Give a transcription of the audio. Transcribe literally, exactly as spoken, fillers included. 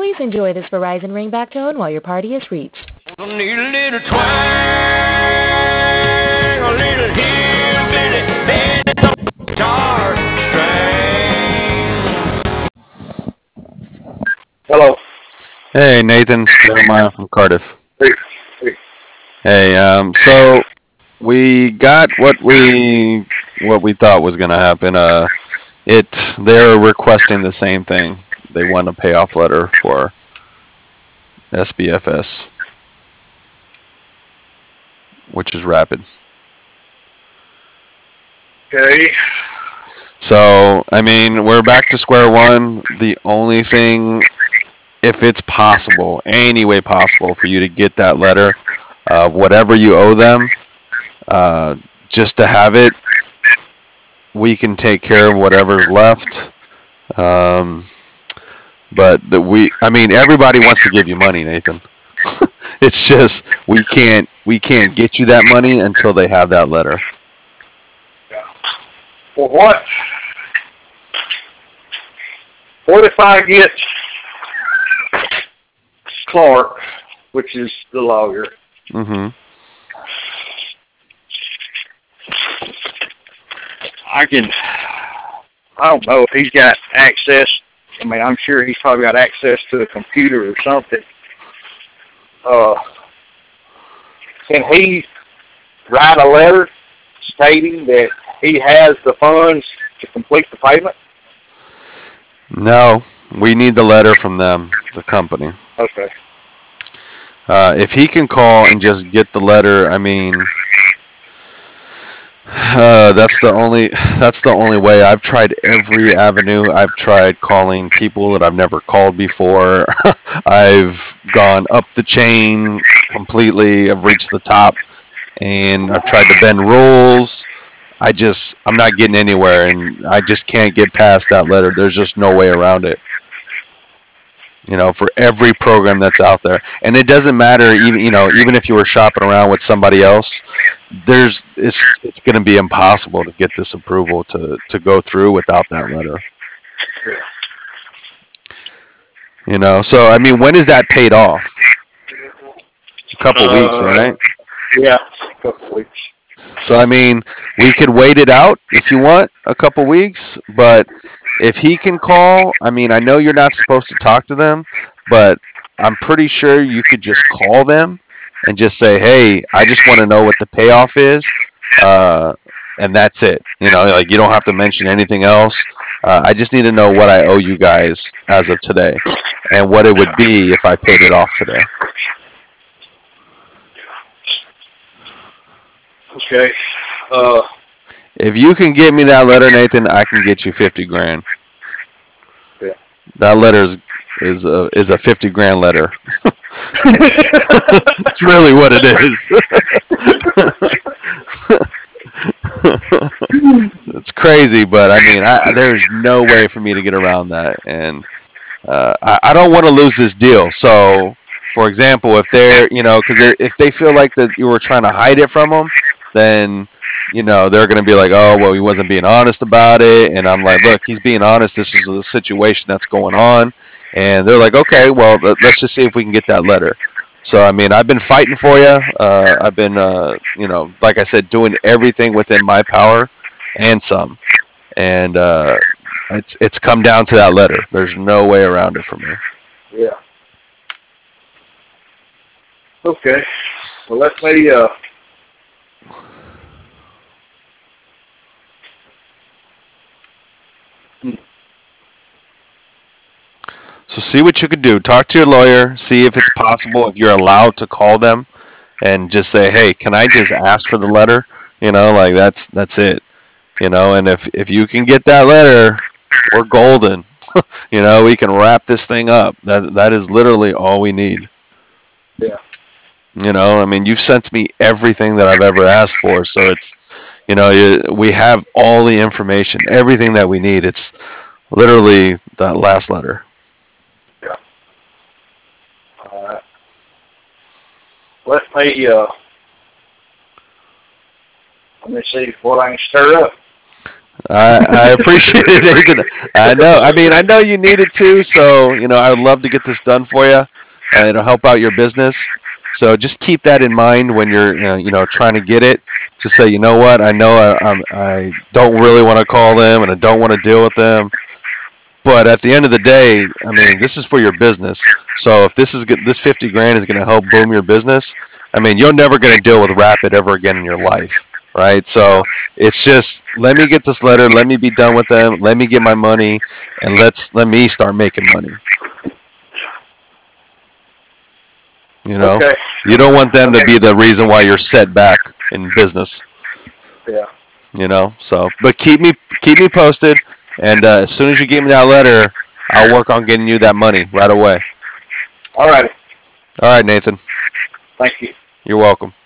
Please enjoy this Verizon ringback tone while your party is reached. I need a little twang, a little hillbilly, bend it on guitar string. Hello. Hey, Nathan, it's Jeremiah from Cardiff. Hey. Hey. Hey, um, so we got what we what we thought was gonna happen. Uh, it they're requesting the same thing. They want a payoff letter for S B F S, which is rapid. Okay. So, I mean, we're back to square one. The only thing, if it's possible, any way possible, for you to get that letter of whatever you owe them, uh, just to have it, we can take care of whatever's left. Um, but the, we, I mean, everybody wants to give you money, Nathan. It's just we can't we can't get you that money until they have that letter. Well, what? What if I get Clark, which is the lawyer? Mm-hmm. I can. I don't know if he's got access. I mean, I'm sure he's probably got access to a computer or something. Uh, can he write a letter stating that he has the funds to complete the payment? No, we need the letter from them, the company. Okay. Uh, if he can call and just get the letter, I mean, uh, that's the only that's the only way. I've tried every avenue. I've tried calling people that I've never called before. I've gone up the chain completely. I've reached the top, and I've tried to bend rules. I just I'm not getting anywhere, and I just can't get past that letter. There's just no way around it. You know, for every program that's out there, and it doesn't matter even you know even if you were shopping around with somebody else, there's it's it's going to be impossible to get this approval to to go through without that letter. You know, so I mean, when is that paid off? A couple Uh, weeks, right? Yeah, a couple weeks. So I mean, we could wait it out if you want a couple weeks, but if he can call, I mean, I know you're not supposed to talk to them, but I'm pretty sure you could just call them and just say, "Hey, I just want to know what the payoff is," uh, and that's it. You know, like you don't have to mention anything else. Uh, I just need to know what I owe you guys as of today, and what it would be if I paid it off today. Okay. Uh, If you can get me that letter, Nathan, I can get you fifty grand. Yeah. That letter is is a is a fifty grand letter. That's really what it is. It's crazy, but I mean, I, there's no way for me to get around that, and uh, I, I don't want to lose this deal. So, for example, if they're you know, because if they feel like that you were trying to hide it from them, then you know they're going to be like, oh well, he wasn't being honest about it, and I'm like, look, he's being honest. This is the situation that's going on, and they're like, okay, well, let's just see if we can get that letter. So I mean, I've been fighting for you. Uh, I've been, uh, you know, like I said, doing everything within my power and some, and uh, it's it's come down to that letter. There's no way around it for me. yeah. Okay. Well, let me, uh, So see what you could do. Talk to your lawyer. See if it's possible, if you're allowed to call them and just say, hey, can I just ask for the letter? You know, like that's that's it. You know, and if if you can get that letter, we're golden. You know, we can wrap this thing up. That that is literally all we need. yeah. You know, I mean, you've sent me everything that I've ever asked for, so it's, you know, you, we have all the information, everything that we need. It's literally that last letter. Yeah. All right. Let me, uh, let me see what I can stir up. I, I appreciate it, Nathan. I know. I mean, I know you need it too. So, you know, I would love to get this done for you. Uh, it'll help out your business. So just keep that in mind when you're, uh, you know, trying to get it. Just say, you know what? I know I, I'm, I don't really want to call them and I don't want to deal with them. But at the end of the day, I mean, this is for your business. So if this is good, this fifty grand is going to help boom your business, I mean, you're never going to deal with Rapid ever again in your life, right? So it's just let me get this letter, let me be done with them, let me get my money, and let's let me start making money. You know, Okay. you don't want them to be the reason why you're set back in business. Yeah. You know, so but keep me keep me posted, and uh, as soon as you give me that letter, I'll work on getting you that money right away. All right. All right, Nathan. Thank you. You're welcome.